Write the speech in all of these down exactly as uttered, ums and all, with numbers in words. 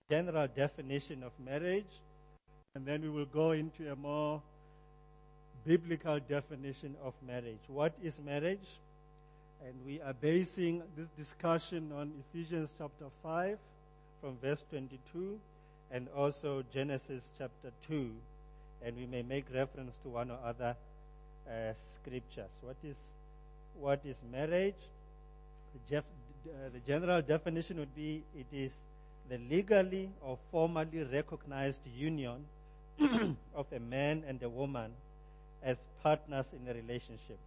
general definition of marriage, and then we will go into a more biblical definition of marriage. What is marriage? And we are basing this discussion on Ephesians chapter five from verse twenty-two and also Genesis chapter two. And we may make reference to one or other uh, scriptures. What is what is marriage? The, Jeff, uh, the general definition would be it is the legally or formally recognized union of a man and a woman as partners in a relationship.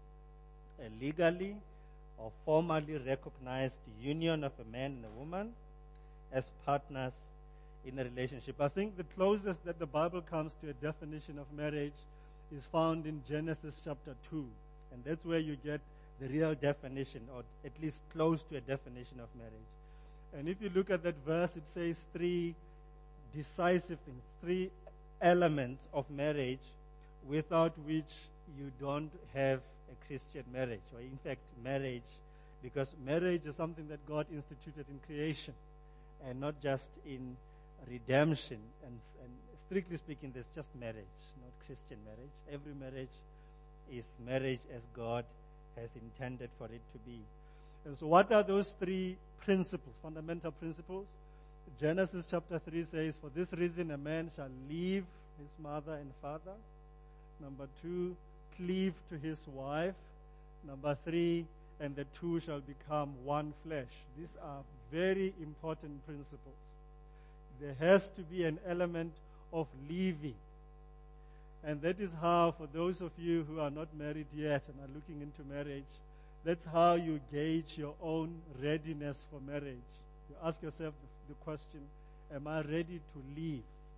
A legally or formally recognized union of a man and a woman as partners in a relationship. I think the closest that the Bible comes to a definition of marriage is found in Genesis chapter two. And that's where you get the real definition, or at least close to a definition of marriage. And if you look at that verse, it says three decisive things, three elements of marriage without which you don't have a Christian marriage, or in fact marriage, because marriage is something that God instituted in creation and not just in redemption. And, and strictly speaking, there's just marriage, not Christian marriage. Every marriage is marriage as God has intended for it to be. And so what are those three principles, fundamental principles? Genesis chapter three says, for this reason a man shall leave his mother and father. Number two, cleave to his wife. Number three, and the two shall become one flesh. These are very important principles. There has to be an element of leaving. And that is how, for those of you who are not married yet and are looking into marriage, that's how you gauge your own readiness for marriage. You ask yourself the, the question, am I ready to leave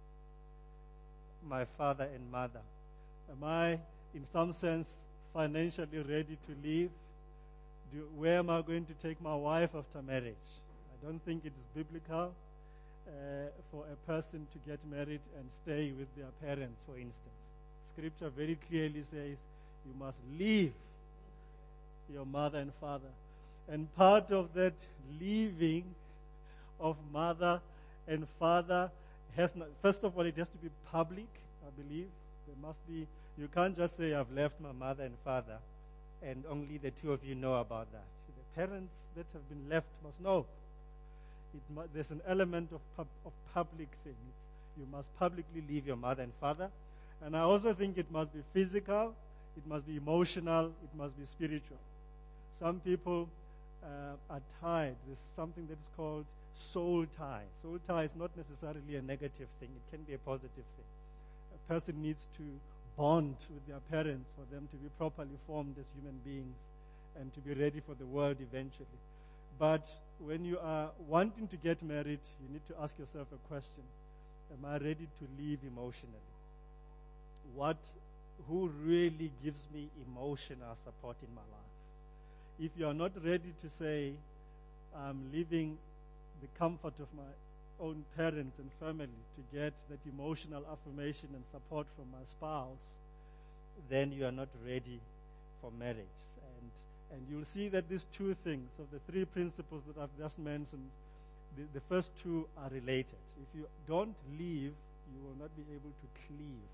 my father and mother? Am I, in some sense, financially ready to leave? Do, where am I going to take my wife after marriage? I don't think it is biblical uh, for a person to get married and stay with their parents, for instance. Scripture very clearly says you must leave your mother and father. And part of that leaving of mother and father has not, first of all, it has to be public, I believe. There must be, you can't just say, I've left my mother and father, and only the two of you know about that. The parents that have been left must know. It mu- there's an element of, pub, of public thing. It's, you must publicly leave your mother and father. And I also think it must be physical, it must be emotional, it must be spiritual. Some people uh, are tied. There's something that is called soul tie. Soul tie is not necessarily a negative thing. It can be a positive thing. A person needs to bond with their parents for them to be properly formed as human beings and to be ready for the world eventually. But when you are wanting to get married, you need to ask yourself a question. Am I ready to leave emotionally? What, who really gives me emotional support in my life? If you are not ready to say, I'm leaving the comfort of my own parents and family to get that emotional affirmation and support from my spouse, then you are not ready for marriage. And and you'll see that these two things, of the three principles that I've just mentioned, the, the first two are related. If you don't leave, you will not be able to cleave.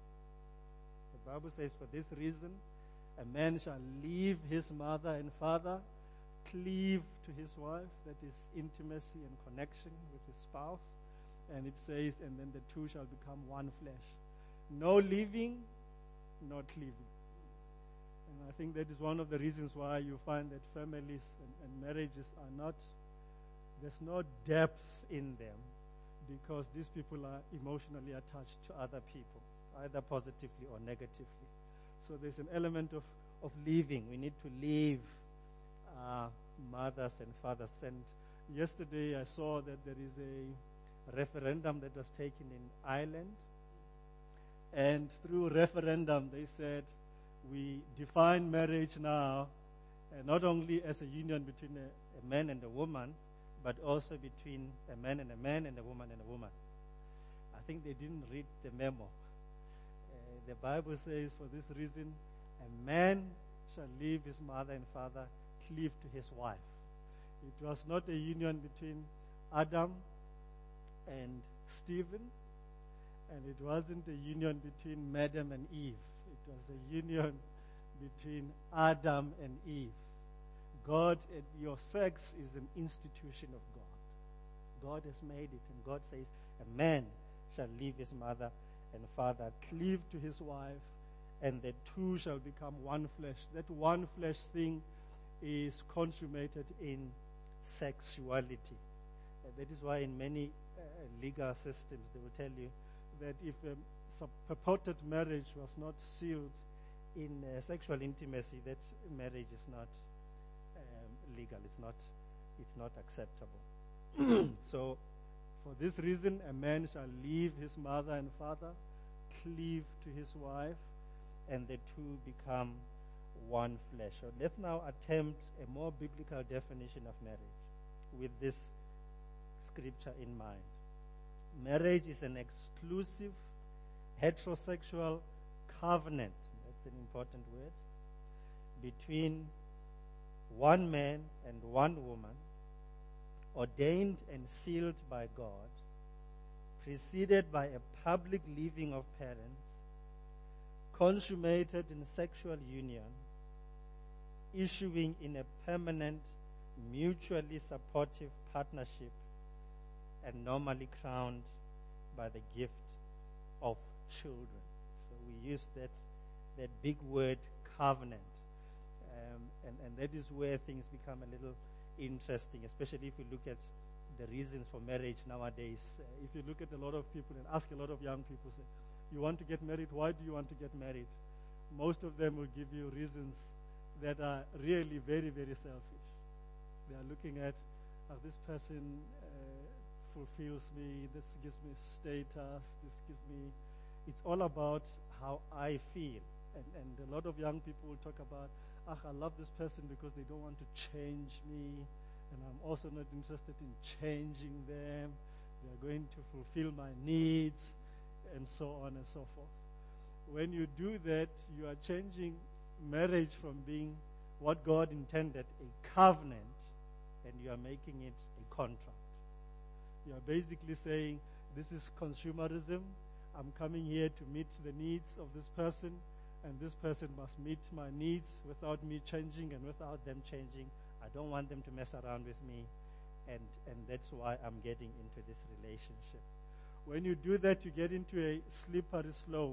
The Bible says, for this reason, a man shall leave his mother and father, cleave to his wife, that is intimacy and connection with his spouse. And it says, and then the two shall become one flesh. No leaving, no cleaving. And I think that is one of the reasons why you find that families and, and marriages are not, there's no depth in them, because these people are emotionally attached to other people, either positively or negatively. So there's an element of, of leaving. We need to leave uh, mothers and fathers. And yesterday I saw that there is a referendum that was taken in Ireland. And through referendum, they said, we define marriage now uh, not only as a union between a, a man and a woman, but also between a man and a man and a woman and a woman. I think they didn't read the memo. Uh, the Bible says, for this reason, a man shall leave his mother and father, cleave to his wife. It was not a union between Adam and Stephen, and it wasn't a union between Adam and Eve. It was a union between Adam and Eve. God, your sex is an institution of God. God has made it, and God says, a man shall leave his mother and father, cleave to his wife, and the two shall become one flesh. That one flesh thing is consummated in sexuality. Uh, that is why in many uh, legal systems they will tell you that if a purported marriage was not sealed in uh, sexual intimacy, that marriage is not um, legal. It's not. It's not acceptable. So, for this reason, a man shall leave his mother and father, cleave to his wife, and the two become one flesh. So let's now attempt a more biblical definition of marriage with this scripture in mind. Marriage is an exclusive heterosexual covenant, that's an important word, between one man and one woman, ordained and sealed by God, preceded by a public leaving of parents, consummated in sexual union, issuing in a permanent, mutually supportive partnership, and normally crowned by the gift of children. So we use that that big word, covenant, um, and, and that is where things become a little interesting, especially if you look at the reasons for marriage nowadays. Uh, if you look at a lot of people and ask a lot of young people, say, you want to get married, why do you want to get married? Most of them will give you reasons that are really very, very selfish. They are looking at, oh, this person uh, fulfills me, this gives me status, this gives me, it's all about how I feel. And, and a lot of young people will talk about, ah, I love this person because they don't want to change me, and I'm also not interested in changing them. They are going to fulfill my needs, and so on and so forth. When you do that, you are changing marriage from being what God intended, a covenant, and you are making it a contract. You are basically saying, this is consumerism. I'm coming here to meet the needs of this person, and this person must meet my needs without me changing and without them changing. I don't want them to mess around with me, and, and that's why I'm getting into this relationship. When you do that, you get into a slippery slope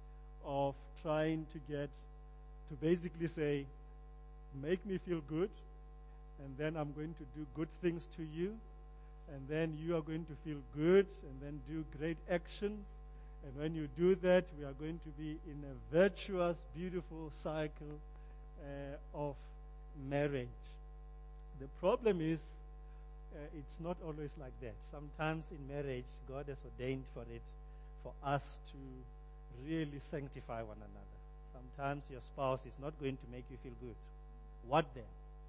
of trying to get, to basically say, make me feel good, and then I'm going to do good things to you, and then you are going to feel good, and then do great actions. And when you do that, we are going to be in a virtuous, beautiful cycle uh, of marriage. The problem is, uh, it's not always like that. Sometimes in marriage, God has ordained for it, for us to really sanctify one another. Sometimes your spouse is not going to make you feel good. What then?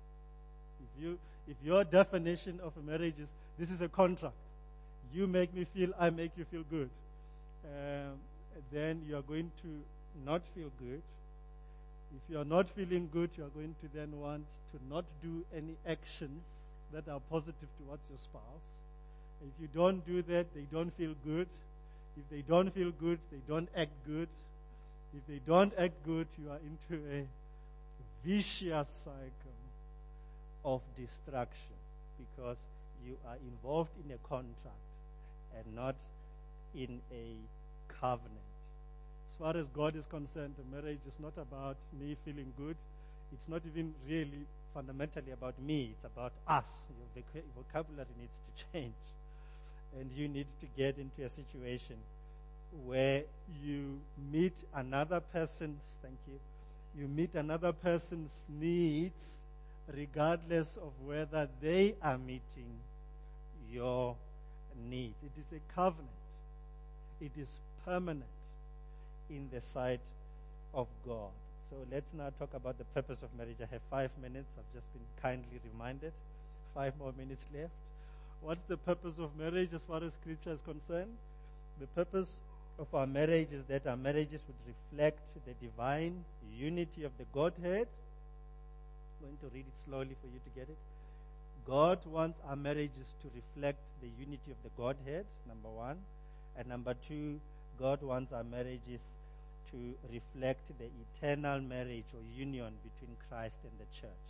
If you, if your definition of a marriage is, this is a contract, you make me feel, I make you feel good, um, then you are going to not feel good. If you are not feeling good, you are going to then want to not do any actions that are positive towards your spouse. If you don't do that, they don't feel good. If they don't feel good, they don't act good. If they don't act good, you are into a vicious cycle of destruction because you are involved in a contract and not in a covenant. As far as God is concerned, a marriage is not about me feeling good. It's not even really fundamentally about me. It's about us. Your voc- vocabulary needs to change. And you need to get into a situation where you meet another person's, thank you, you meet another person's needs regardless of whether they are meeting your needs. It is a covenant. It is permanent in the sight of God. So let's now talk about the purpose of marriage. I have five minutes. I've just been kindly reminded. Five more minutes left. What's the purpose of marriage as far as Scripture is concerned? The purpose of our marriage is that our marriages would reflect the divine unity of the Godhead. I'm going to read it slowly for you to get it. God wants our marriages to reflect the unity of the Godhead, number one. And number two, God wants our marriages to reflect the eternal marriage or union between Christ and the church.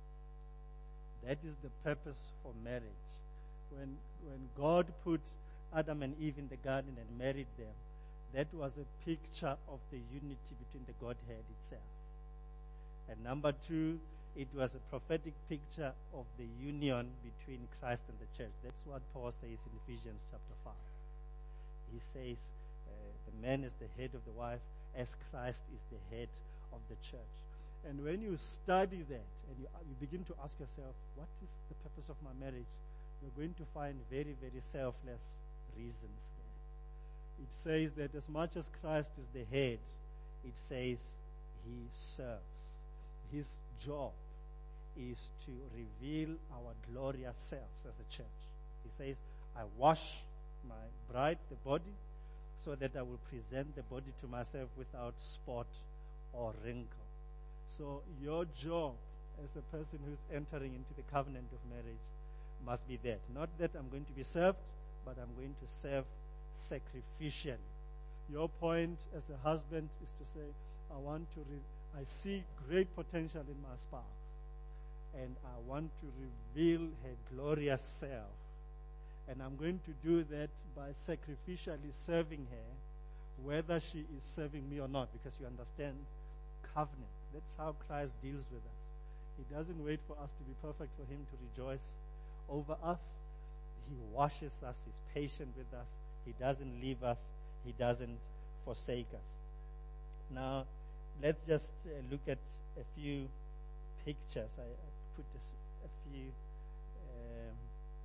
That is the purpose for marriage. When, when God put Adam and Eve in the garden and married them, that was a picture of the unity between the Godhead itself. And number two, it was a prophetic picture of the union between Christ and the church. That's what Paul says in Ephesians chapter five. He says uh, the man is the head of the wife as Christ is the head of the church. And when you study that and you, you begin to ask yourself, what is the purpose of my marriage? You're going to find very, very selfless reasons there. It says that as much as Christ is the head, it says he serves. His job is to reveal our glorious selves as a church. He says, I wash my bride, the body, so that I will present the body to myself without spot or wrinkle. So your job as a person who's entering into the covenant of marriage must be that. Not that I'm going to be served, but I'm going to serve sacrificially. Your point as a husband is to say, I want to, re- I see great potential in my spouse, and I want to reveal her glorious self. And I'm going to do that by sacrificially serving her, whether she is serving me or not, because you understand covenant. That's how Christ deals with us. He doesn't wait for us to be perfect for him to rejoice over us. He washes us. He's patient with us. He doesn't leave us. He doesn't forsake us. Now, let's just uh, look at a few pictures. I, I put this, a few um,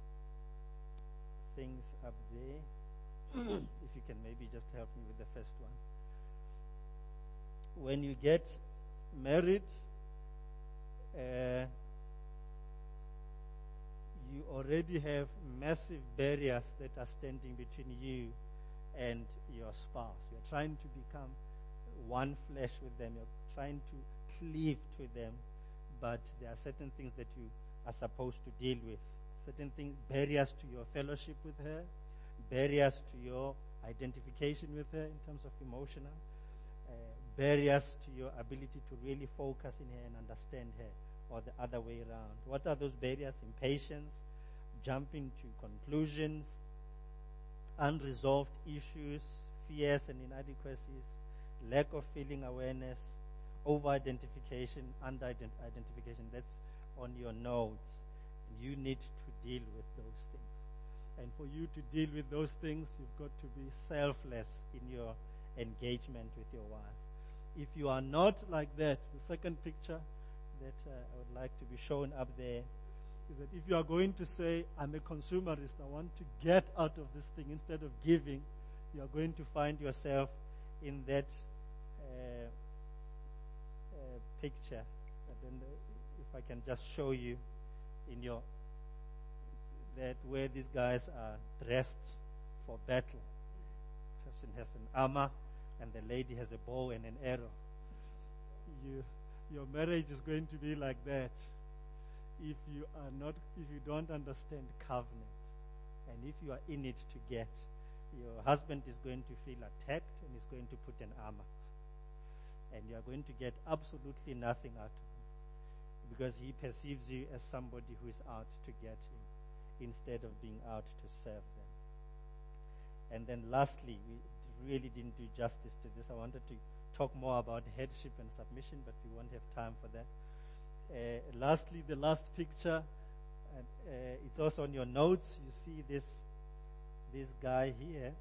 things up there. If you can maybe just help me with the first one. When you get married, uh, you already have massive barriers that are standing between you and your spouse. You're trying to become one flesh with them. You're trying to cleave to them, but there are certain things that you are supposed to deal with. Certain things, barriers to your fellowship with her, barriers to your identification with her in terms of emotional, uh, barriers to your ability to really focus in her and understand her, or the other way around. What are those barriers? Impatience, jumping to conclusions, unresolved issues, fears and inadequacies, lack of feeling awareness, over-identification, under-identification. That's on your notes. You need to deal with those things. And for you to deal with those things, you've got to be selfless in your engagement with your wife. If you are not like that, the second picture that uh, I would like to be shown up there is that if you are going to say, I'm a consumerist, I want to get out of this thing instead of giving, you are going to find yourself in that uh, uh, picture. And then uh, if I can just show you in your, that where these guys are dressed for battle. Person has an armor and the lady has a bow and an arrow. You, your marriage is going to be like that if you are not, if you don't understand covenant, and if you are in it to get. Your husband is going to feel attacked and is going to put an armor, and you are going to get absolutely nothing out of him because he perceives you as somebody who is out to get him instead of being out to serve them. And then lastly, we really didn't do justice to this. I wanted to talk more about headship and submission, but we won't have time for that. Uh, lastly, the last picture, and uh, it's also on your notes. You see this this guy here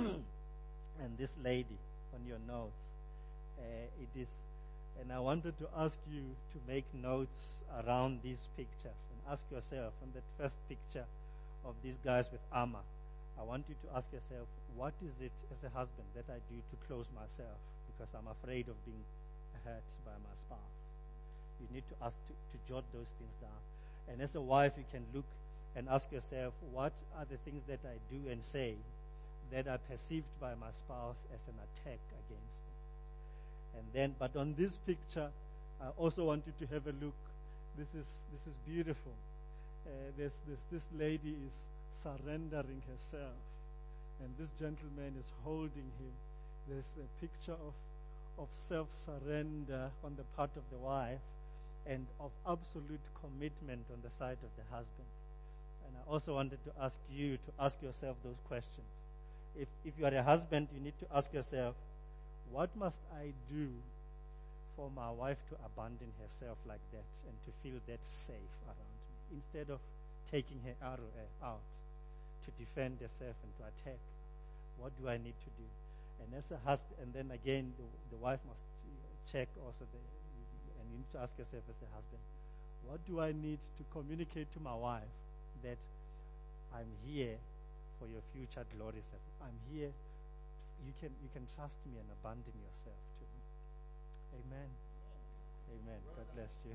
and this lady on your notes. Uh, it is, and I wanted to ask you to make notes around these pictures and ask yourself on that first picture of these guys with armor. I want you to ask yourself, what is it as a husband that I do to close myself because I'm afraid of being hurt by my spouse? You need to ask to, to jot those things down. And as a wife, you can look and ask yourself, what are the things that I do and say that are perceived by my spouse as an attack against me? And then, but on this picture, I also want you to have a look. This is this is beautiful. uh, this, this, this lady is surrendering herself, and this gentleman is holding him. There's a picture of, of self-surrender on the part of the wife and of absolute commitment on the side of the husband. And I also wanted to ask you to ask yourself those questions. If, if you are a husband, you need to ask yourself, what must I do for my wife to abandon herself like that and to feel that safe around me, instead of taking her arrow out to defend herself and to attack? What do I need to do? And as a husband, and then again, the, the wife must check also, the, and you need to ask yourself as a husband, what do I need to communicate to my wife that I'm here for your future glory? I'm here. You can you can trust me and abandon yourself to me. Amen. Amen. God bless you.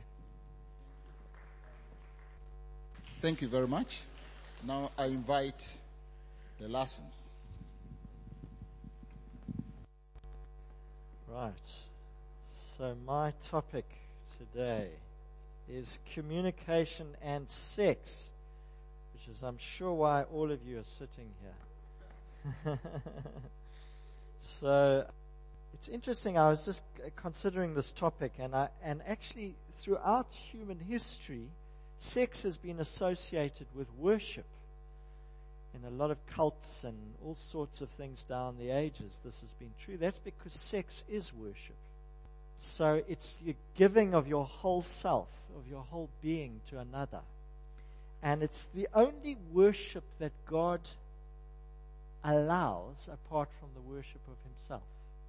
Thank you very much. Now I invite the lessons. Right. So my topic today is communication and sex, which is, I'm sure, why all of you are sitting here. So it's interesting. I was just considering this topic, and I, and actually throughout human history, sex has been associated with worship. In a lot of cults and all sorts of things down the ages, this has been true. That's because sex is worship. So it's your giving of your whole self, of your whole being to another. And it's the only worship that God allows, apart from the worship of himself,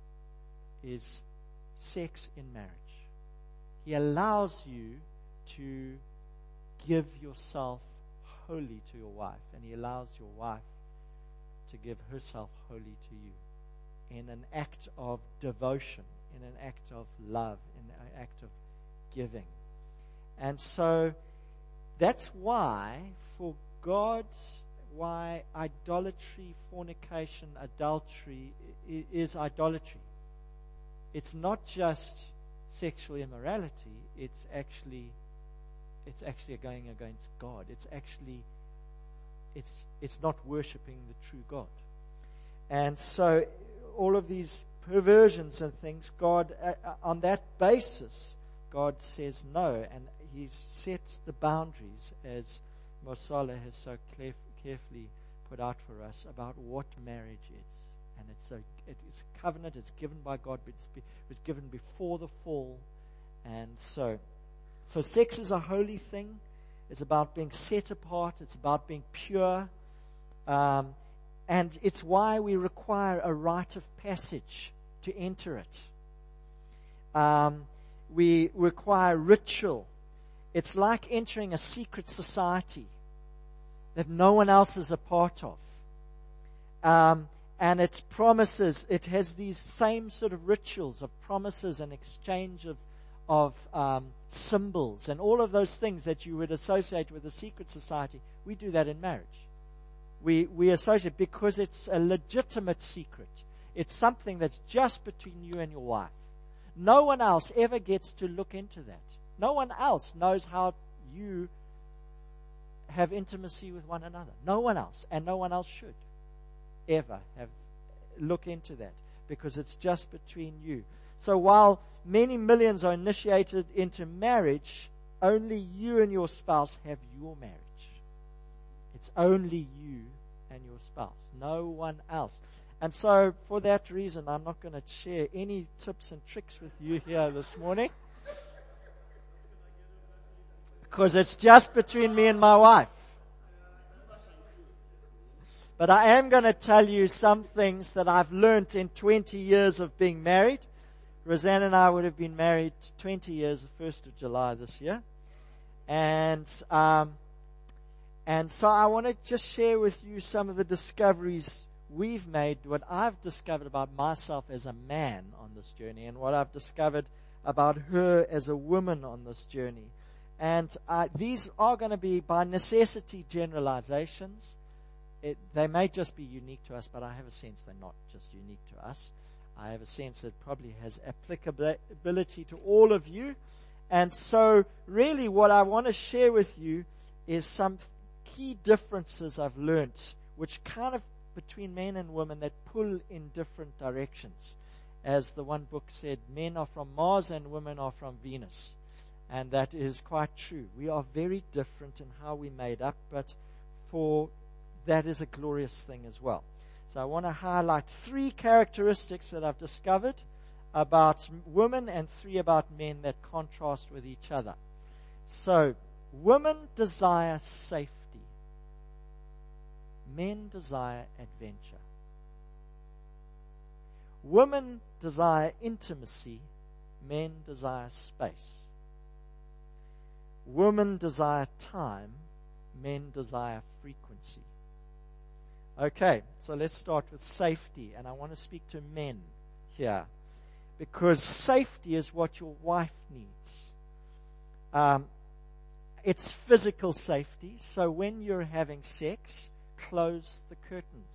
is sex in marriage. He allows you to give yourself wholly to your wife, and he allows your wife to give herself wholly to you in an act of devotion, in an act of love, in an act of giving. And so that's why for God, why idolatry, fornication, adultery is idolatry. It's not just sexual immorality, it's actually it's actually going against God. It's actually it's it's not worshiping the true God. And so all of these perversions and things, God, uh, on that basis, God says no, and he sets the boundaries, as Mosala has so clef- carefully put out for us, about what marriage is. And it's a it, it's a covenant. It's given by God, but it's be, it was given before the fall. And so, so sex is a holy thing. It's about being set apart. It's about being pure. Um, and it's why we require a rite of passage to enter it. Um, we require ritual. It's like entering a secret society that no one else is a part of. Um, and it promises, it has these same sort of rituals of promises and exchange of, of um, symbols and all of those things that you would associate with a secret society. We do that in marriage. We, we associate because it's a legitimate secret. It's something that's just between you and your wife. No one else ever gets to look into that. No one else knows how you have intimacy with one another. No one else, and no one else should ever have look into that, because it's just between you. So while many millions are initiated into marriage, only you and your spouse have your marriage. It's only you and your spouse, no one else. And so for that reason, I'm not going to share any tips and tricks with you here this morning, because it's just between me and my wife. But I am going to tell you some things that I've learned in twenty years of being married. Roseanne and I would have been married twenty years, the first of July this year. And, um, and so I want to just share with you some of the discoveries we've made, what I've discovered about myself as a man on this journey, and what I've discovered about her as a woman on this journey. And uh, these are going to be, by necessity, generalizations. It, they may just be unique to us, but I have a sense they're not just unique to us. I have a sense that it probably has applicability to all of you. And so really what I want to share with you is some key differences I've learnt, which kind of between men and women that pull in different directions. As the one book said, men are from Mars and women are from Venus. And that is quite true. We are very different in how we're made up, but for that is a glorious thing as well. So I want to highlight three characteristics that I've discovered about women and three about men that contrast with each other. So, women desire safety. Men desire adventure. Women desire intimacy. Men desire space. Women desire time. Men desire frequency. Okay, so let's start with safety. And I want to speak to men here, because safety is what your wife needs. Um, it's physical safety. So when you're having sex, close the curtains.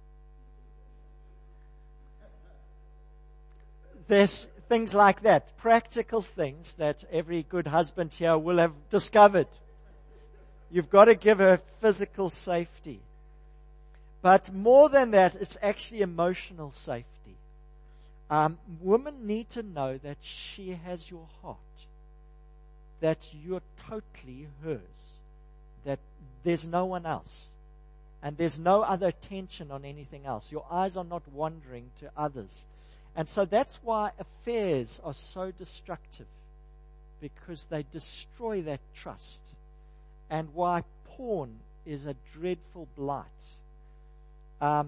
There's things like that, practical things that every good husband here will have discovered. You've got to give her physical safety. But more than that, it's actually emotional safety. Um, women need to know that she has your heart, that you're totally hers, that there's no one else, and there's no other attention on anything else. Your eyes are not wandering to others. And so that's why affairs are so destructive, because they destroy that trust, and why porn is a dreadful blight. Um,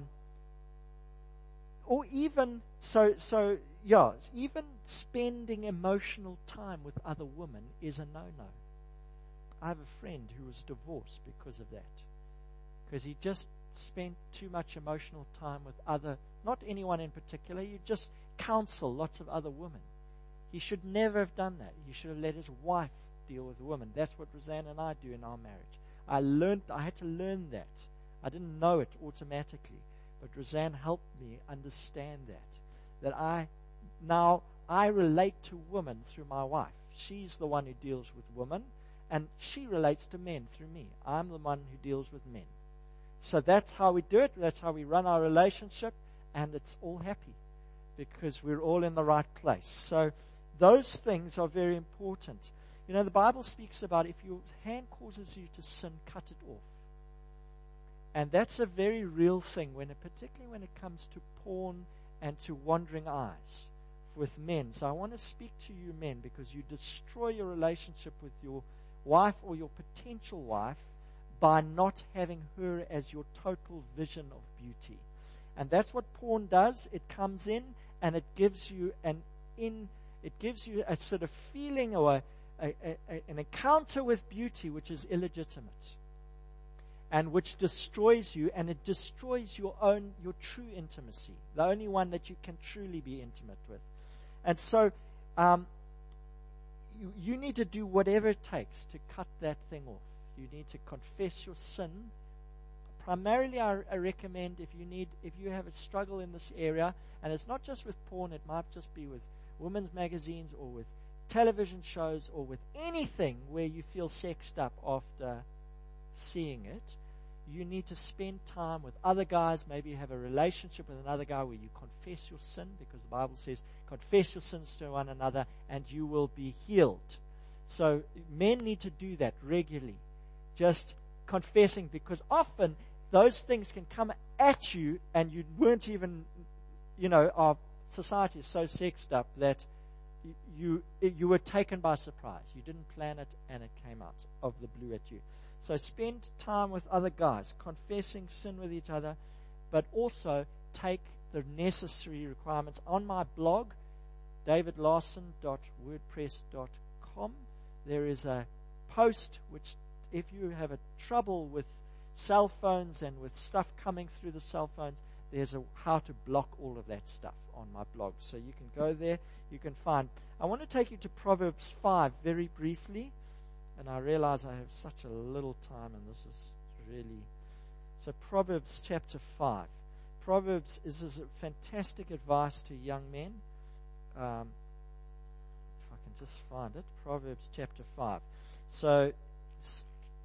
or even, so, so, yeah, even spending emotional time with other women is a no-no. I have a friend who was divorced because of that. Because he just spent too much emotional time with other, not anyone in particular, you just counsel lots of other women. He should never have done that. He should have let his wife deal with the women. That's what Roseanne and I do in our marriage. I learned, I had to learn that. I didn't know it automatically, but Roseanne helped me understand that. That I, now I relate to women through my wife. She's the one who deals with women, and she relates to men through me. I'm the one who deals with men. So that's how we do it. That's how we run our relationship, and it's all happy because we're all in the right place. So those things are very important. You know, the Bible speaks about if your hand causes you to sin, cut it off. And that's a very real thing, when it, particularly when it comes to porn and to wandering eyes with men. So I want to speak to you men, because you destroy your relationship with your wife or your potential wife by not having her as your total vision of beauty. And that's what porn does. It comes in and it gives you an in it gives you a sort of feeling or a, a, a, an encounter with beauty which is illegitimate, and which destroys you, and it destroys your own, your true intimacy, the only one that you can truly be intimate with. And so um, you, you need to do whatever it takes to cut that thing off. You need to confess your sin. Primarily, I, I recommend if you need, if you have a struggle in this area, and it's not just with porn, it might just be with women's magazines or with television shows or with anything where you feel sexed up after seeing it. You need to spend time with other guys. Maybe you have a relationship with another guy where you confess your sin, because the Bible says confess your sins to one another and you will be healed. So men need to do that regularly, just confessing, because often those things can come at you and you weren't even, you know, our society is so sexed up that you you were taken by surprise. You didn't plan it and it came out of the blue at you. So spend time with other guys, confessing sin with each other, but also take the necessary requirements. On my blog, david larson dot wordpress dot com, there is a post which, if you have a trouble with cell phones and with stuff coming through the cell phones, there's a how to block all of that stuff on my blog. So you can go there, you can find. I want to take you to Proverbs five very briefly. And I realize I have such a little time, and this is really... So Proverbs chapter five. Proverbs is, is a fantastic advice to young men. Um, if I can just find it. Proverbs chapter five. So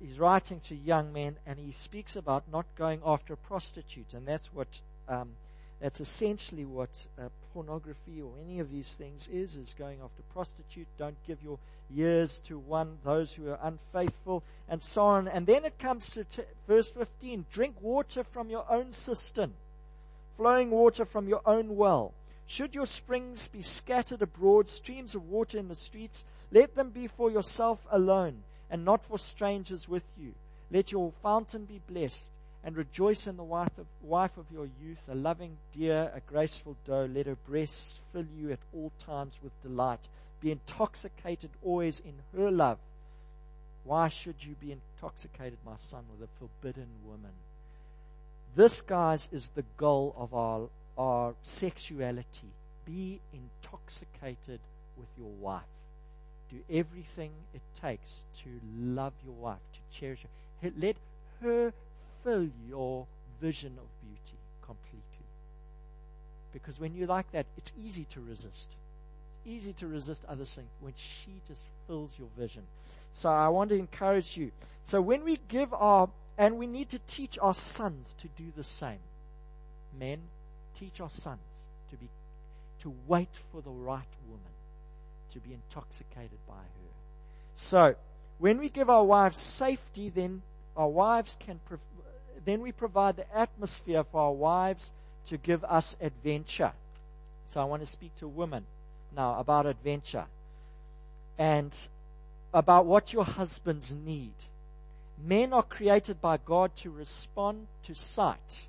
he's writing to young men, and he speaks about not going after a prostitute, and that's what um, that's essentially what uh, pornography or any of these things is, is going after prostitute. Don't give your years to one, those who are unfaithful, and so on. And then it comes to t- verse fifteen, drink water from your own cistern, flowing water from your own well. Should your springs be scattered abroad, streams of water in the streets, let them be for yourself alone, and not for strangers with you. Let your fountain be blessed, and rejoice in the wife of, wife of your youth, a loving deer, a graceful doe. Let her breasts fill you at all times with delight. Be intoxicated always in her love. Why should you be intoxicated, my son, with a forbidden woman? This, guys, is the goal of our, our sexuality. Be intoxicated with your wife. Do everything it takes to love your wife, to cherish her. Let her fill your vision of beauty completely. Because when you're like that, it's easy to resist. It's easy to resist other things when she just fills your vision. So I want to encourage you. So when we give our, and we need to teach our sons to do the same. Men, teach our sons to be, to wait for the right woman, to be intoxicated by her. So, when we give our wives safety, then our wives can, prov- then we provide the atmosphere for our wives to give us adventure. So I want to speak to women now about adventure and about what your husbands need. Men are created by God to respond to sight,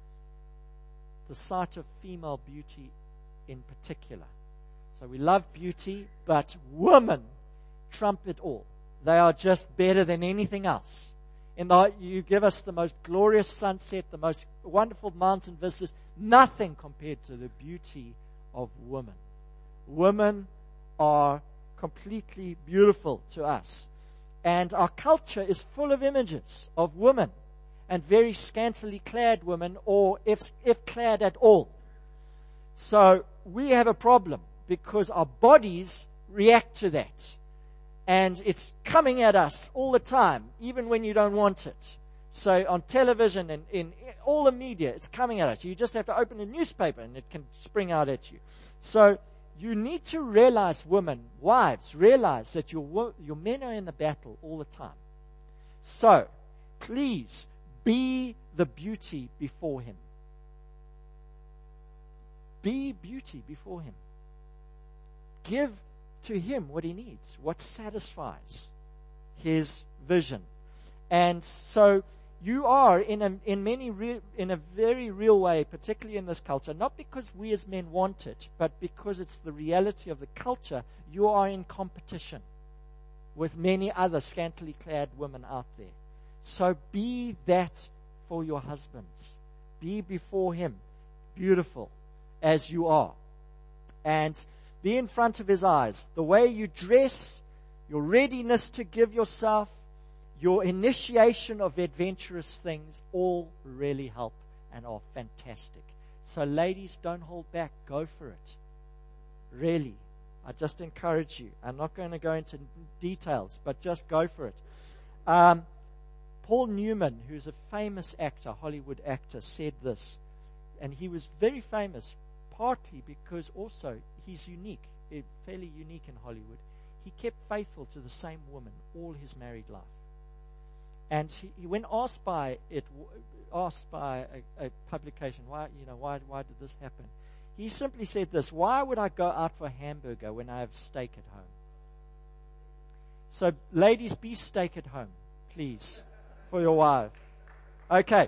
the sight of female beauty in particular. So we love beauty, but women trump it all. They are just better than anything else. In the, you give us the most glorious sunset, the most wonderful mountain vistas, nothing compared to the beauty of women. Women are completely beautiful to us. And our culture is full of images of women, and very scantily clad women, or if, if clad at all. So we have a problem, because our bodies react to that. And it's coming at us all the time, even when you don't want it. So on television and in all the media, it's coming at us. You just have to open a newspaper and it can spring out at you. So you need to realize, women, wives, realize that your, your men are in the battle all the time. So please be the beauty before him. Be beauty before him. Give to him what he needs, what satisfies his vision. And so you are in a in many real, in a very real way, particularly in this culture, not because we as men want it, but because it's the reality of the culture. You are in competition with many other scantily clad women out there. So be that for your husbands. Be before him, beautiful as you are. And be in front of his eyes. The way you dress, your readiness to give yourself, your initiation of adventurous things, all really help and are fantastic. So ladies, don't hold back. Go for it. Really. I just encourage you. I'm not going to go into details, but just go for it. Um, Paul Newman, who's a famous actor, Hollywood actor, said this. And he was very famous, partly because also he's unique, fairly unique in Hollywood. He kept faithful to the same woman all his married life. And he, he when asked by it, asked by a, a publication, why, you know, why, why did this happen? He simply said this: why would I go out for a hamburger when I have steak at home? So, ladies, be steak at home, please, for your wife. Okay.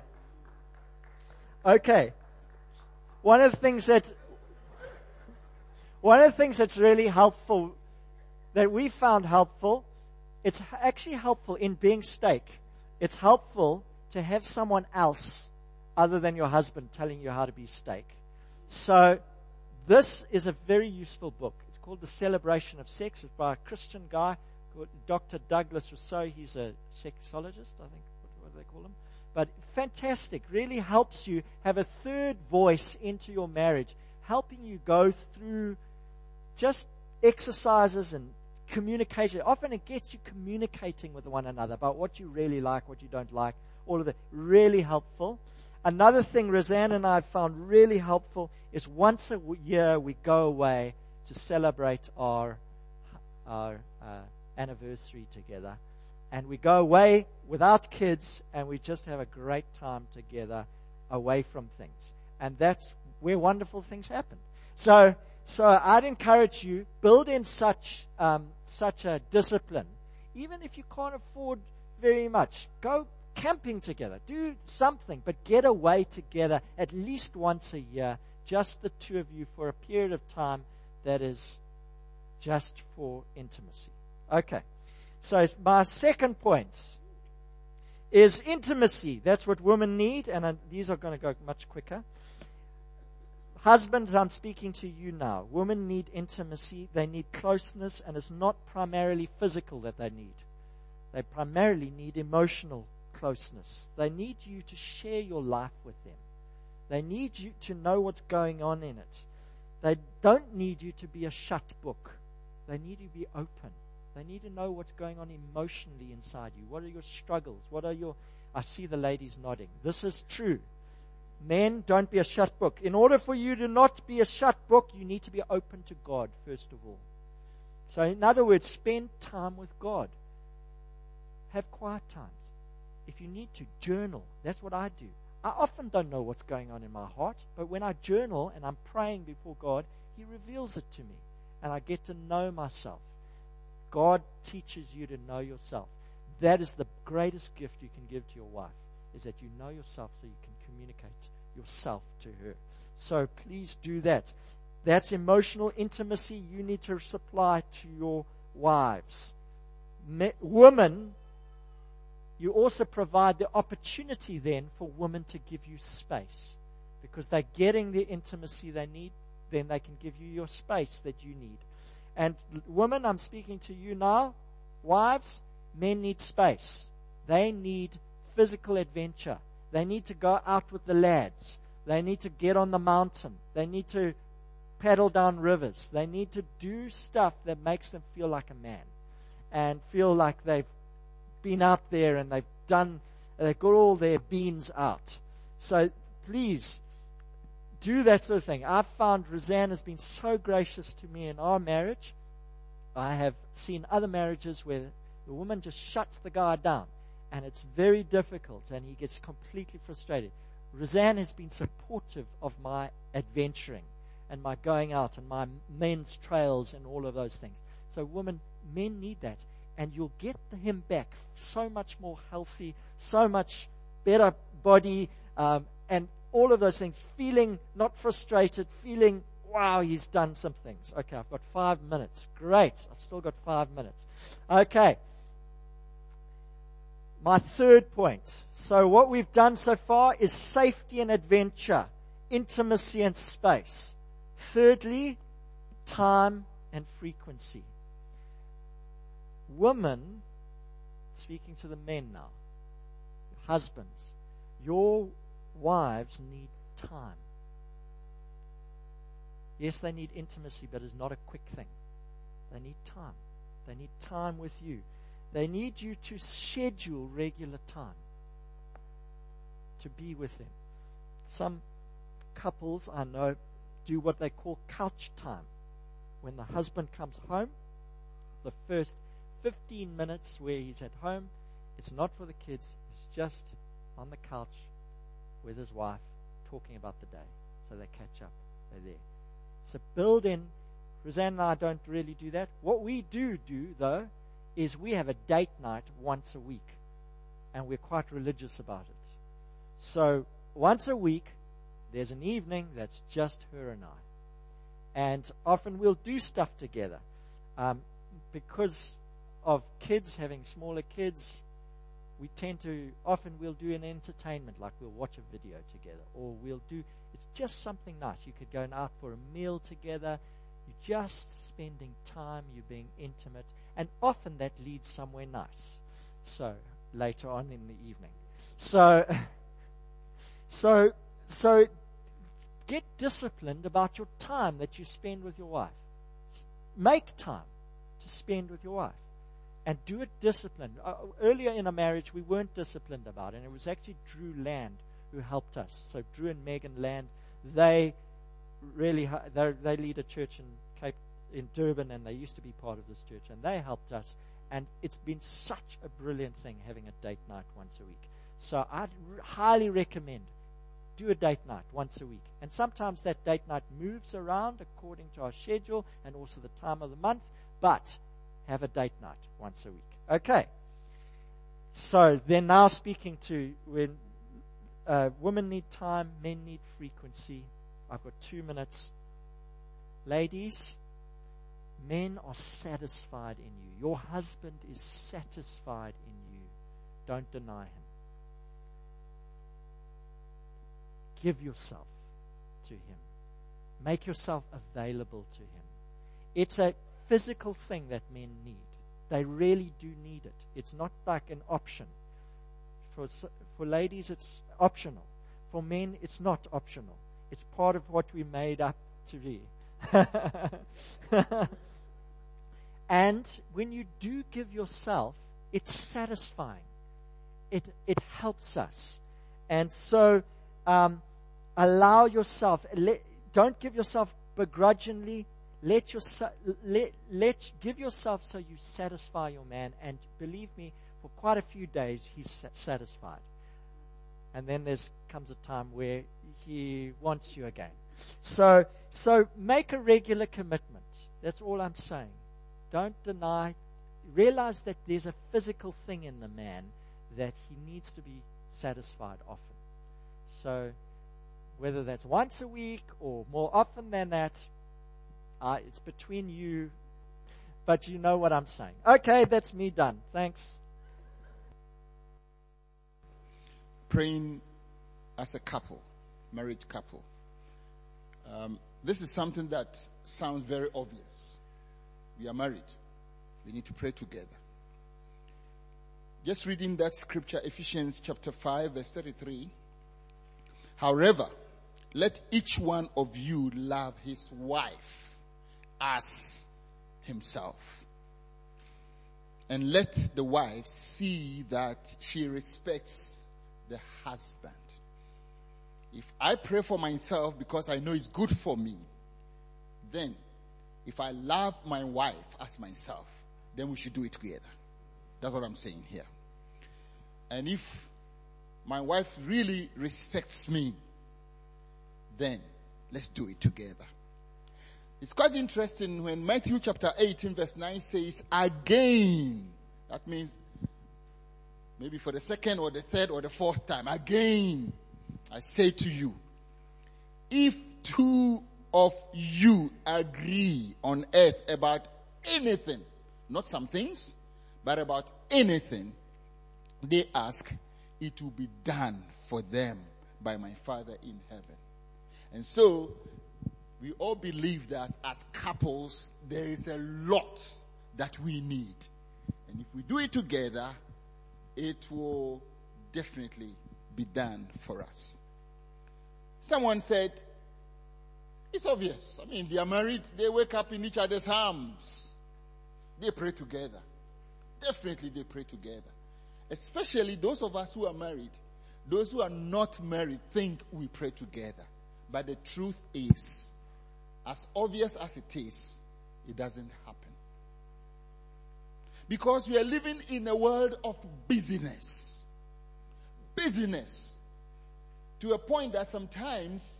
Okay. One of the things that One of the things that's really helpful, that we found helpful, it's actually helpful in being steak. It's helpful to have someone else other than your husband telling you how to be steak. So this is a very useful book. It's called The Celebration of Sex. It's by a Christian guy called Doctor Douglas Rousseau. He's a sexologist, I think. What, what do they call him? But fantastic. Really helps you have a third voice into your marriage, helping you go through just exercises and communication. Often it gets you communicating with one another about what you really like, what you don't like, all of that. Really helpful. Another thing Roseanne and I have found really helpful is once a year we go away to celebrate our, our uh, anniversary together. And we go away without kids and we just have a great time together away from things. And that's where wonderful things happen. So, so I'd encourage you, build in such, um, such a discipline. Even if you can't afford very much, go camping together. Do something, but get away together at least once a year, just the two of you for a period of time that is just for intimacy. Okay. So my second point is intimacy. That's what women need, and uh, these are going to go much quicker. Husbands, I'm speaking to you now. Women need intimacy. They need closeness, and it's not primarily physical that they need. They primarily need emotional closeness. They need you to share your life with them. They need you to know what's going on in it. They don't need you to be a shut book. They need you to be open. They need to know what's going on emotionally inside you. What are your struggles? What are your... I see the ladies nodding. This is true. Men, don't be a shut book. In order for you to not be a shut book, you need to be open to God, first of all. So in other words, spend time with God. Have quiet times. If you need to, journal. That's what I do. I often don't know what's going on in my heart, but when I journal and I'm praying before God, He reveals it to me, and I get to know myself. God teaches you to know yourself. That is the greatest gift you can give to your wife, is that you know yourself so you can communicate yourself to her. So please do that. That's emotional intimacy you need to supply to your wives. Me- women, you also provide the opportunity then for women to give you space, because they're getting the intimacy they need, then they can give you your space that you need. And women, I'm speaking to you now. Wives, men need space. They need physical adventure. They need to go out with the lads. They need to get on the mountain. They need to paddle down rivers. They need to do stuff that makes them feel like a man and feel like they've been out there and they've done, they've got all their beans out. So please, do that sort of thing. I've found Roseanne has been so gracious to me in our marriage. I have seen other marriages where the woman just shuts the guy down, and it's very difficult, and he gets completely frustrated. Roseanne has been supportive of my adventuring and my going out and my men's trails and all of those things. So women, men need that, and you'll get him back so much more healthy, so much better body, um, and all of those things, feeling not frustrated, feeling, wow, he's done some things. Okay, I've got five minutes. Great. I've still got five minutes. Okay. My third point. So what we've done so far is safety and adventure, intimacy and space. Thirdly, time and frequency. Women, speaking to the men now, husbands, your wives need time. Yes, they need intimacy, but it's not a quick thing. They need time. They need time with you. They need you to schedule regular time to be with them. Some couples I know do what they call couch time. When the husband comes home, the first fifteen minutes where he's at home, it's not for the kids, it's just on the couch with his wife, talking about the day. So they catch up. They're there. So build in. Roseanne and I don't really do that. What we do do, though, is we have a date night once a week. And we're quite religious about it. So once a week, there's an evening that's just her and I. And often we'll do stuff together. Um, because of kids, having smaller kids, we tend to, often we'll do an entertainment, like we'll watch a video together, or we'll do, it's just something nice. You could go out for a meal together. You're just spending time, you're being intimate, and often that leads somewhere nice. So, later on in the evening. So, so, so, get disciplined about your time that you spend with your wife. Make time to to spend with your wife. And do it disciplined. Uh, earlier in a marriage, we weren't disciplined about it. And it was actually Drew Land who helped us. So Drew and Megan Land, they really, they lead a church in Cape, in Durban, and they used to be part of this church. And they helped us. And it's been such a brilliant thing having a date night once a week. So I'd r- highly recommend do a date night once a week. And sometimes that date night moves around according to our schedule and also the time of the month. But have a date night once a week. Okay. So they're now speaking to when uh, women need time, men need frequency. I've got two minutes. Ladies, men are satisfied in you. Your husband is satisfied in you. Don't deny him. Give yourself to him. Make yourself available to him. It's a physical thing that men need. They really do need it. It's not like an option. For for ladies, it's optional. For men, it's not optional. It's part of what we made up to be. And when you do give yourself, it's satisfying. It it helps us. And so um, allow yourself. Let, don't give yourself begrudgingly. Let yourself, let, let, give yourself so you satisfy your man. And believe me, for quite a few days, he's satisfied. And then there's comes a time where he wants you again. So, so make a regular commitment. That's all I'm saying. Don't deny. Realize that there's a physical thing in the man that he needs to be satisfied often. So, whether that's once a week or more often than that, Uh, it's between you, but you know what I'm saying. Okay, that's me done. Thanks. Praying as a couple, married couple. Um, this is something that sounds very obvious. We are married. We need to pray together. Just reading that scripture, Ephesians chapter five, verse thirty-three. However, let each one of you love his wife as himself. And let the wife see that she respects the husband. If I pray for myself because I know it's good for me, then if I love my wife as myself, then we should do it together. That's what I'm saying here. And if my wife really respects me, then let's do it together. It's quite interesting when Matthew chapter eighteen verse nine says, again. That means maybe for the second or the third or the fourth time. Again, I say to you, if two of you agree on earth about anything, not some things, but about anything they ask, it will be done for them by my Father in heaven. And so, we all believe that as couples, there is a lot that we need. And if we do it together, it will definitely be done for us. Someone said, it's obvious. I mean, they are married. They wake up in each other's arms. They pray together. Definitely they pray together. Especially those of us who are married. Those who are not married think we pray together. But the truth is, as obvious as it is, it doesn't happen. Because we are living in a world of busyness. Busyness. To a point that sometimes,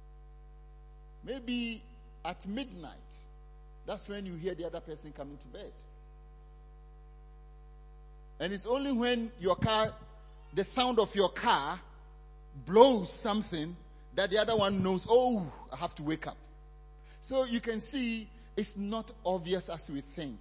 maybe at midnight, that's when you hear the other person coming to bed. And it's only when your car, the sound of your car blows something that the other one knows, oh, I have to wake up. So you can see it's not obvious as we think.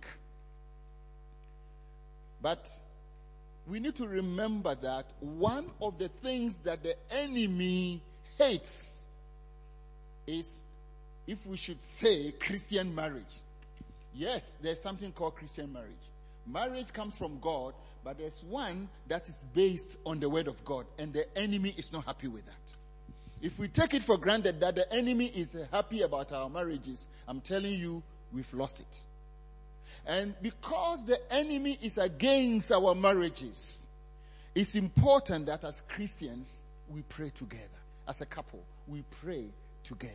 But we need to remember that one of the things that the enemy hates is, if we should say, Christian marriage. Yes, there's something called Christian marriage. Marriage comes from God, but there's one that is based on the word of God, and the enemy is not happy with that. If we take it for granted that the enemy is happy about our marriages, I'm telling you, we've lost it. And because the enemy is against our marriages, it's important that as Christians, we pray together. As a couple, we pray together.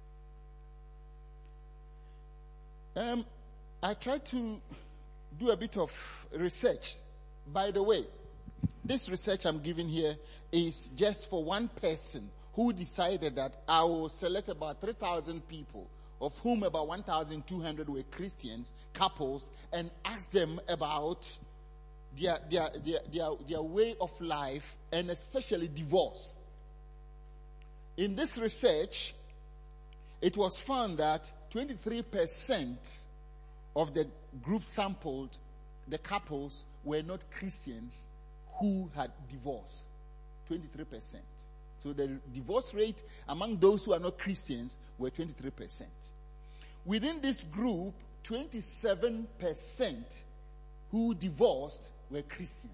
Um, I tried to do a bit of research. By the way, this research I'm giving here is just for one person who decided that I will select about three thousand people, of whom about one thousand two hundred were Christians, couples, and ask them about their, their, their, their, their way of life, and especially divorce. In this research, it was found that twenty-three percent of the group sampled, the couples, were not Christians who had divorced. twenty-three percent. So the divorce rate among those who are not Christians were twenty-three percent. Within this group, twenty-seven percent who divorced were Christians.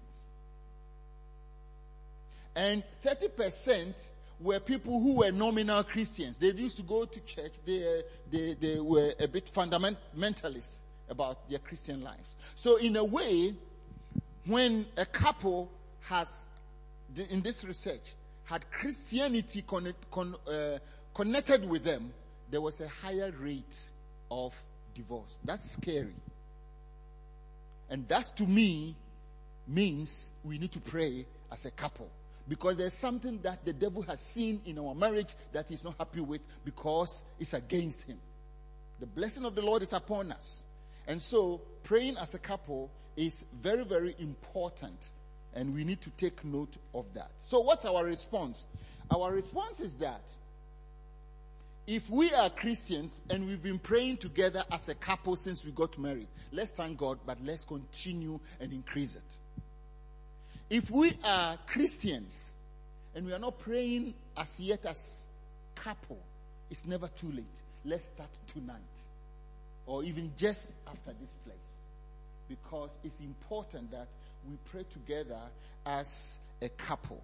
And thirty percent were people who were nominal Christians. They used to go to church. They, they, they were a bit fundamentalist about their Christian lives. So in a way, when a couple has, in this research, had Christianity connect, con, uh, connected with them, there was a higher rate of divorce. That's scary. And that, to me, means we need to pray as a couple. Because there's something that the devil has seen in our marriage that he's not happy with, because it's against him. The blessing of the Lord is upon us. And so, praying as a couple is very, very important. And we need to take note of that. So what's our response? Our response is that if we are Christians and we've been praying together as a couple since we got married, let's thank God, but let's continue and increase it. If we are Christians and we are not praying as yet as couple, it's never too late. Let's start tonight, or even just after this place, because it's important that we pray together as a couple.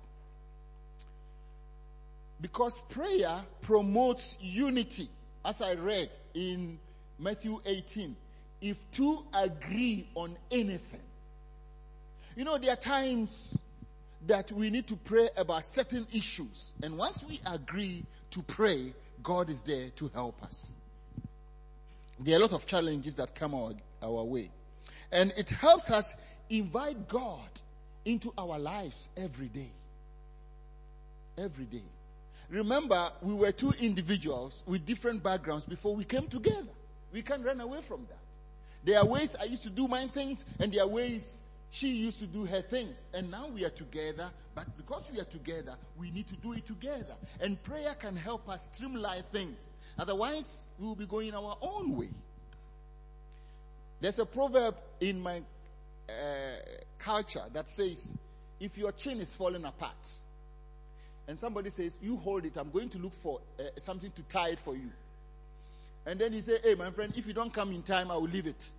Because prayer promotes unity. As I read in Matthew eighteen, if two agree on anything. You know, there are times that we need to pray about certain issues. And once we agree to pray, God is there to help us. There are a lot of challenges that come our, our way. And it helps us invite God into our lives every day. Every day. Remember, we were two individuals with different backgrounds before we came together. We can't run away from that. There are ways I used to do my things, and there are ways she used to do her things. And now we are together, but because we are together, we need to do it together. And prayer can help us streamline things. Otherwise, we will be going our own way. There's a proverb in my uh, culture that says, if your chin is falling apart, and somebody says, you hold it, I'm going to look for uh, something to tie it for you. And then you say, hey, my friend, if you don't come in time, I will leave it.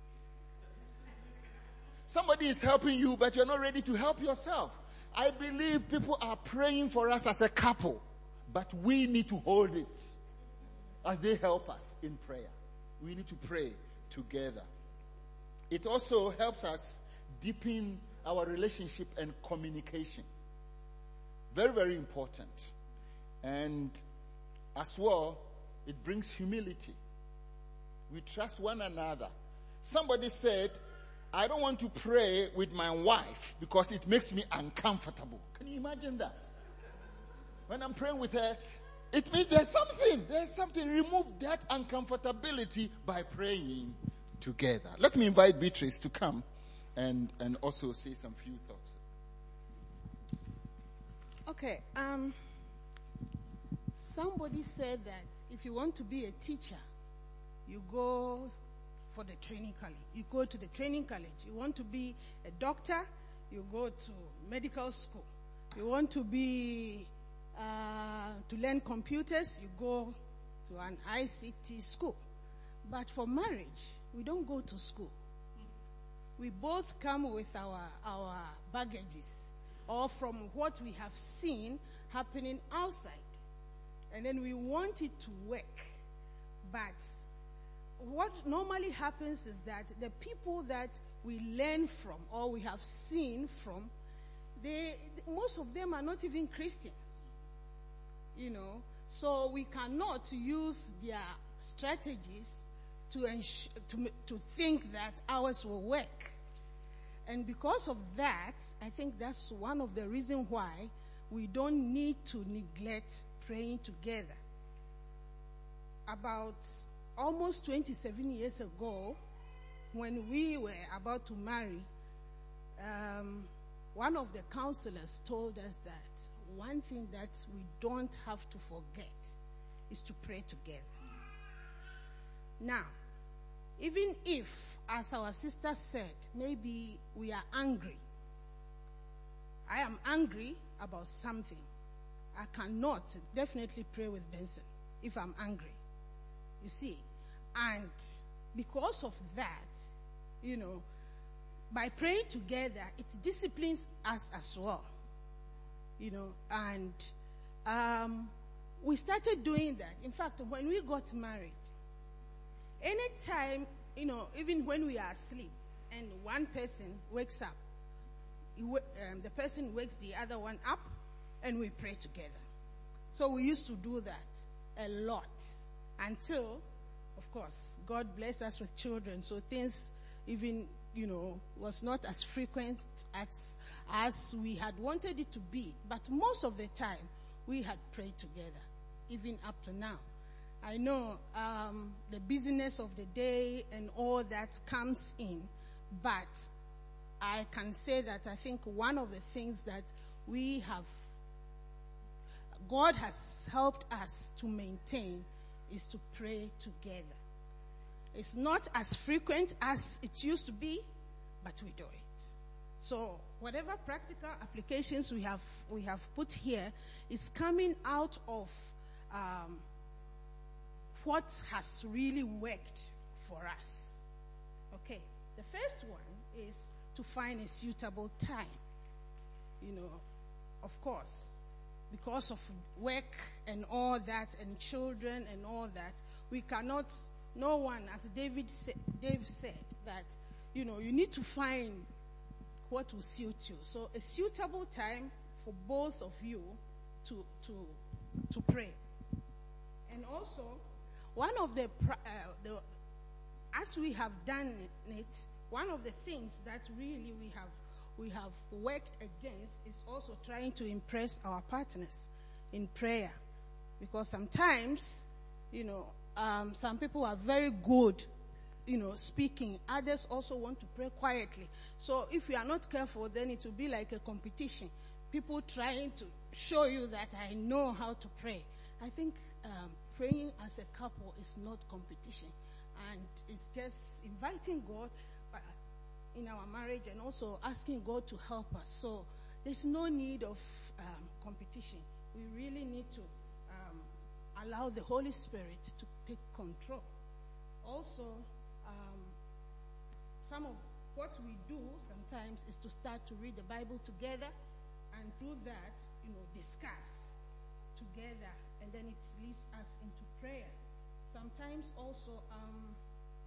Somebody is helping you, but you're not ready to help yourself. I believe people are praying for us as a couple, but we need to hold it as they help us in prayer. We need to pray together. It also helps us deepen our relationship and communication. Very, very important. And as well, it brings humility. We trust one another. Somebody said, I don't want to pray with my wife because it makes me uncomfortable. Can you imagine that? When I'm praying with her, it means there's something. There's something. Remove that uncomfortability by praying together. Let me invite Beatrice to come and, and also say some few thoughts. Okay. Um, somebody said that if you want to be a teacher, you go for the training college. You go to the training college. You want to be a doctor, you go to medical school. You want to be, uh, to learn computers, you go to an I C T school. But for marriage, we don't go to school. We both come with our, our baggages, or from what we have seen happening outside. And then we want it to work. But what normally happens is that the people that we learn from or we have seen from, they, most of them are not even Christians. You know, so we cannot use their strategies to, ens- to, to think that ours will work. And because of that, I think that's one of the reasons why we don't need to neglect praying together. About almost twenty-seven years ago, when we were about to marry, um, one of the counselors told us that one thing that we don't have to forget is to pray together. Now, even if, as our sister said, maybe we are angry. I am angry about something. I cannot definitely pray with Benson if I'm angry. You see? And because of that, you know, by praying together, it disciplines us as well. You know, and um, we started doing that. In fact, when we got married, anytime, you know, even when we are asleep and one person wakes up, um, the person wakes the other one up and we pray together. So we used to do that a lot until, of course, God blessed us with children. So things even, you know, was not as frequent as, as we had wanted it to be. But most of the time, we had prayed together, even up to now. I know um, the busyness of the day and all that comes in, but I can say that I think one of the things that we have, God has helped us to maintain is to pray together. It's not as frequent as it used to be, but we do it. So whatever practical applications we have we have put here is coming out of um, what has really worked for us. Okay, the first one is to find a suitable time. You know, of course, because of work and all that, and children and all that, we cannot. No one, as David said, Dave said, that, you know, you need to find what will suit you. So a suitable time for both of you to to to pray. And also, one of the, uh, the as we have done it, one of the things that really we have we have worked against is also trying to impress our partners in prayer, because sometimes, you know. Um, some people are very good, you know, speaking. Others also want to pray quietly. So if you are not careful, then it will be like a competition. People trying to show you that I know how to pray. I think um, praying as a couple is not competition. And it's just inviting God uh, in our marriage and also asking God to help us. So there's no need of um, competition. We really need to um, allow the Holy Spirit to take control. Also, um, some of what we do sometimes is to start to read the Bible together, and through that, you know, discuss together, and then it leads us into prayer. Sometimes also, um,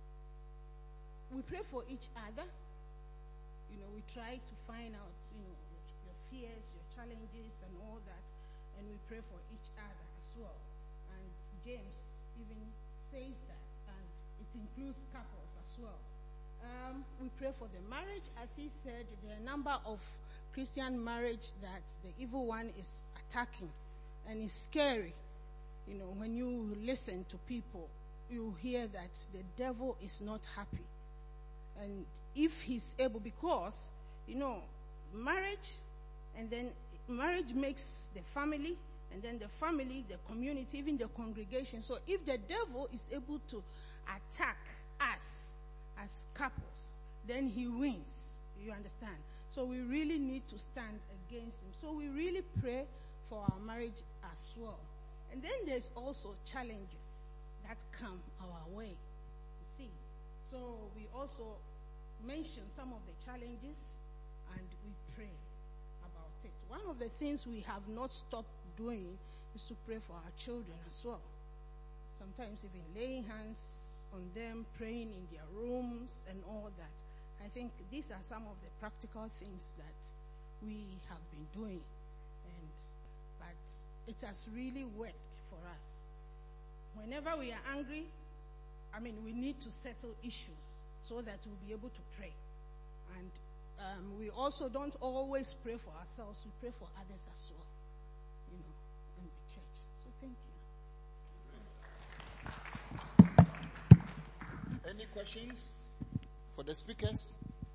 we pray for each other. You know, we try to find out, you know, your, your fears, your challenges, and all that, and we pray for each other as well. And James even says that, and it includes couples as well. Um, we pray for the marriage. As he said, there are a number of Christian marriage that the evil one is attacking, and it's scary. You know, when you listen to people, you hear that the devil is not happy. And if he's able, because, you know, marriage, and then marriage makes the family, and then the family, the community, even the congregation. So if the devil is able to attack us as couples, then he wins. You understand? So we really need to stand against him. So we really pray for our marriage as well. And then there's also challenges that come our way. You see? So we also mention some of the challenges and we pray about it. One of the things we have not stopped doing is to pray for our children as well. Sometimes even laying hands on them praying in their rooms and all that. I think these are some of the practical things that we have been doing, and but it has really worked for us. Whenever we are angry, I mean, we need to settle issues so that we'll be able to pray. And um, we also don't always pray for ourselves, we pray for others as well, you know, in the church. So thank you. Any questions for the speakers?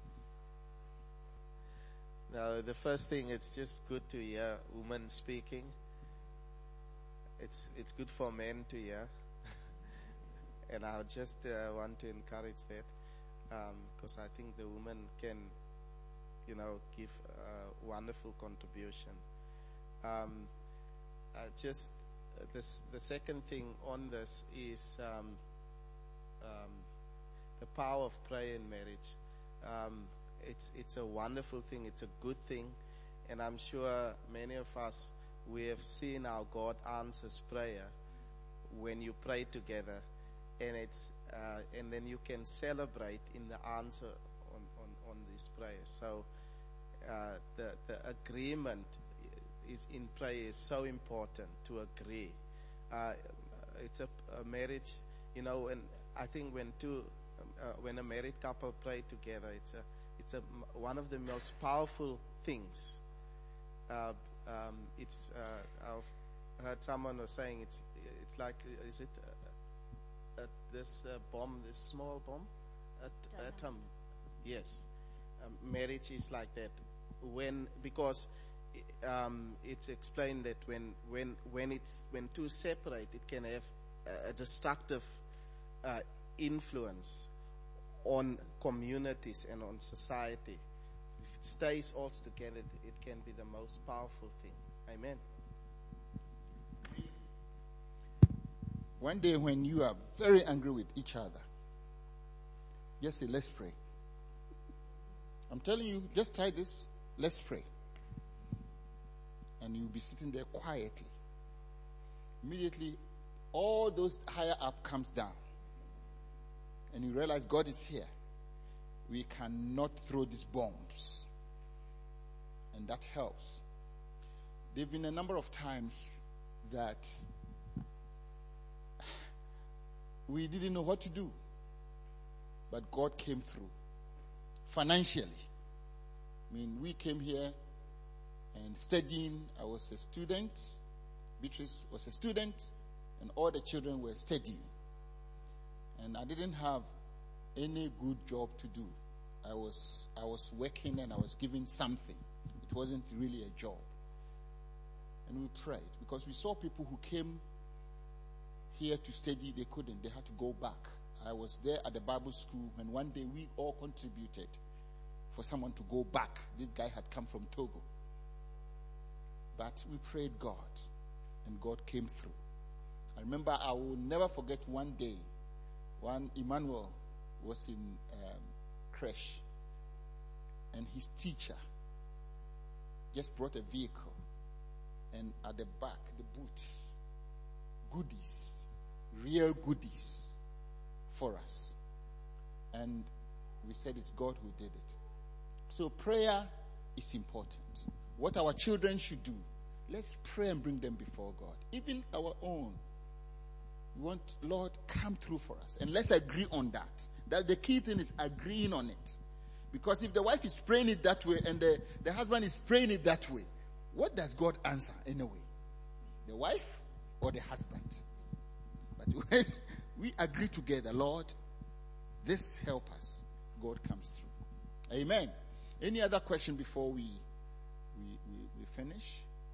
No, the first thing, it's just good to hear women speaking. It's it's good for men to hear. And I just uh, want to encourage that, because um, I think the women can, you know, give a wonderful contribution. Um, uh, just uh, this, the second thing on this is um, um, the power of prayer in marriage. Um, it's it's a wonderful thing. It's a good thing, and I'm sure many of us, we have seen how God answers prayer when you pray together. And it's uh, and then you can celebrate in the answer on, on, on these prayers. So uh, the the agreement is in prayer is so important, to agree. Uh, it's a, a marriage, you know, and I think when two uh, when a married couple pray together, it's a it's a one of the most powerful things. Uh, um, it's uh, I've heard someone was saying it's it's like is it. Uh, Uh, this uh, bomb, this small bomb, at, atom, yes. Um, marriage is like that. When because um, it's explained that when when when it's when two separate, it can have a, a destructive uh, influence on communities and on society. If it stays all together, it can be the most powerful thing. Amen. One day when you are very angry with each other, just say, let's pray. I'm telling you, just try this. Let's pray. And you'll be sitting there quietly. Immediately, all those higher up comes down. And you realize God is here. We cannot throw these bombs. And that helps. There have been a number of times that we didn't know what to do. But God came through. Financially. I mean, we came here and studying. I was a student. Beatrice was a student. And all the children were studying. And I didn't have any good job to do. I was, I was working and I was giving something. It wasn't really a job. And we prayed because we saw people who came here to study, they couldn't. They had to go back. I was there at the Bible school, and one day we all contributed for someone to go back. This guy had come from Togo. But we prayed God, and God came through. I remember, I will never forget one day, when Emmanuel was in um, creche, and his teacher just brought a vehicle, and at the back, the boot, goodies, real goodies for us. And we said it's God who did it. So prayer is important. What our children should do, let's pray and bring them before God. Even our own. We want, Lord, come through for us. And let's agree on that. That the key thing is agreeing on it. Because if the wife is praying it that way and the, the husband is praying it that way, what does God answer anyway? The wife or the husband? But when we agree together, Lord, this help us, God comes through. Amen. Any other question before we we, we, we finish?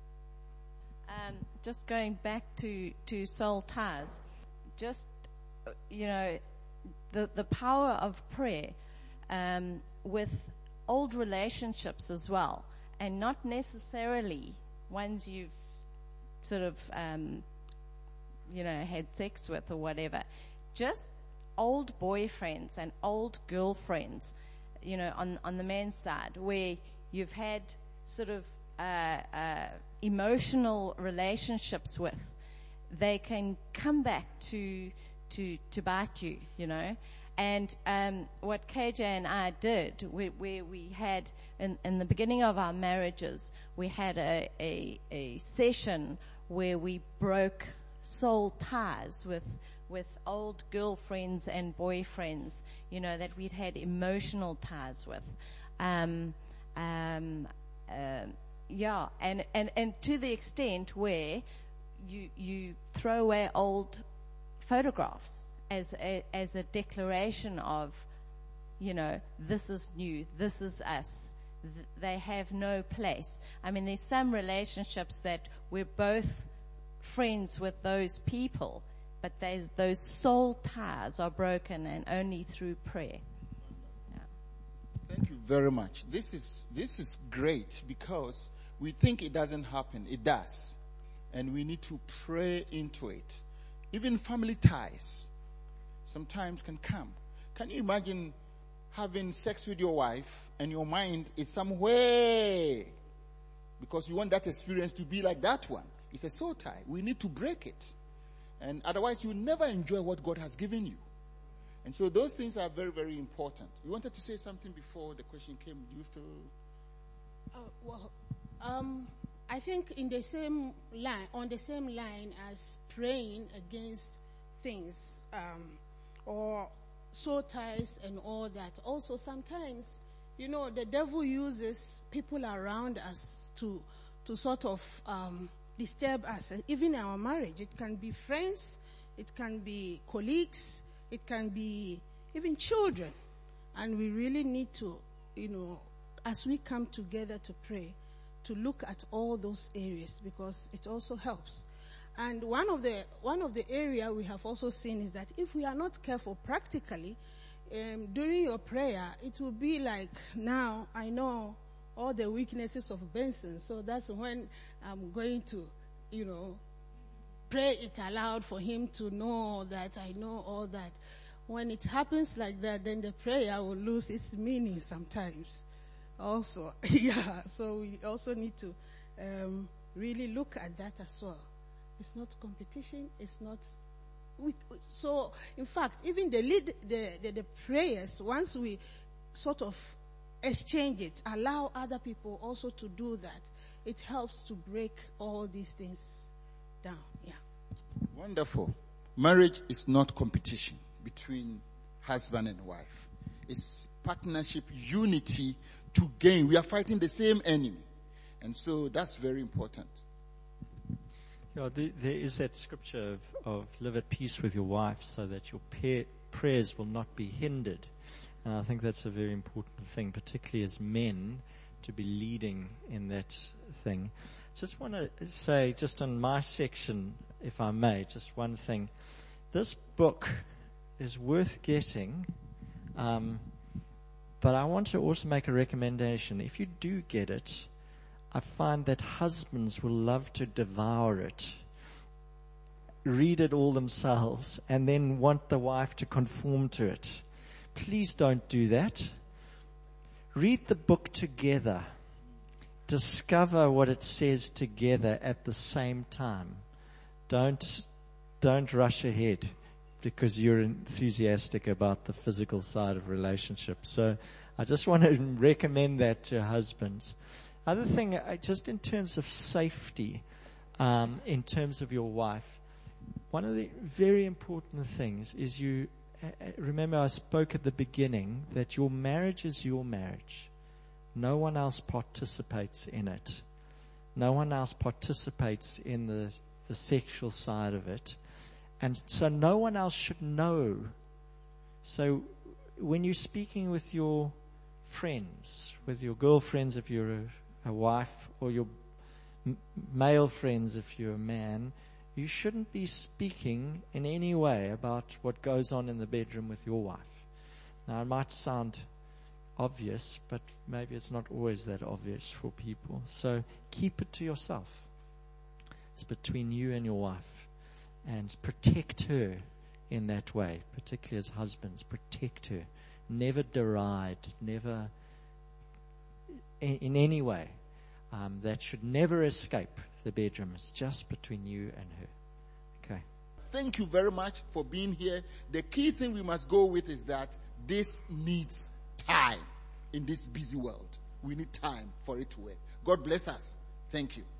Um, just going back to, to soul ties, just, you know, the, the power of prayer um, with old relationships as well, and not necessarily ones you've sort of, um, you know, had sex with or whatever. Just old boyfriends and old girlfriends, you know, on, on the man's side, where you've had sort of uh, uh, emotional relationships with. They can come back to to, to bite you, you know. And um, what K J and I did, we, we, we had, in, in the beginning of our marriages, we had a, a, a session where we broke soul ties with with old girlfriends and boyfriends, you know, that we'd had emotional ties with. Um, um, uh, yeah, and, and, and to the extent where you you throw away old photographs as a, as a declaration of, you know, this is new, this is us. Th- they have no place. I mean, there's some relationships that we're both friends with those people, but there's, those soul ties are broken, and only through prayer. Yeah. Thank you very much. This is, this is great because we think it doesn't happen. It does. And we need to pray into it. Even family ties sometimes can come. Can you imagine having sex with your wife and your mind is somewhere because you want that experience to be like that one? It's a soul tie. We need to break it. And otherwise you never enjoy what God has given you. And so those things are very, very important. You wanted to say something before the question came. Do you still? Uh, well, um, I think in the same line, on the same line as praying against things, um, or soul ties and all that. Also, sometimes, you know, the devil uses people around us to, to sort of, um, disturb us, even our marriage. It can be friends, it can be colleagues, it can be even children. And we really need to, you know, as we come together to pray, to look at all those areas, because it also helps. And one of the one of the area we have also seen is that if we are not careful practically, um, during your prayer, it will be like, now I know all the weaknesses of Benson, so that's when I'm going to, you know, pray it aloud for him to know that I know all that. When it happens like that, then the prayer will lose its meaning sometimes. Also, yeah, so we also need to um, really look at that as well. It's not competition, it's not... We, so, in fact, even the lead, the, the, the prayers, once we sort of exchange it, allow other people also to do that, it helps to break all these things down. Yeah. Wonderful. Marriage is not competition between husband and wife. It's partnership, unity to gain. We are fighting the same enemy. And so that's very important. Yeah, there, there is that scripture of, of live at peace with your wife so that your pair, prayers will not be hindered. And I think that's a very important thing, particularly as men, to be leading in that thing. Just want to say, just on my section, if I may, just one thing. This book is worth getting, um, but I want to also make a recommendation. If you do get it, I find that husbands will love to devour it, read it all themselves, and then want the wife to conform to it. Please don't do that. Read the book together. Discover what it says together at the same time. Don't, don't rush ahead because you're enthusiastic about the physical side of relationships. So I just want to recommend that to husbands. Other thing, just in terms of safety, um, in terms of your wife, one of the very important things is you, remember I spoke at the beginning that your marriage is your marriage. No one else participates in it. No one else participates in the, the sexual side of it. And so no one else should know. So when you're speaking with your friends, with your girlfriends if you're a, a wife, or your m- male friends if you're a man, you shouldn't be speaking in any way about what goes on in the bedroom with your wife. Now it might sound obvious, but maybe it's not always that obvious for people. So keep it to yourself. It's between you and your wife. And protect her in that way, particularly as husbands. Protect her. Never deride, never in, in any way. Um, that should never escape the bedroom. It's just between you and her. Okay. thank you very much for being here. The key thing we must go with is that this needs time in this busy world. We need time for it to work. God bless us. Thank you.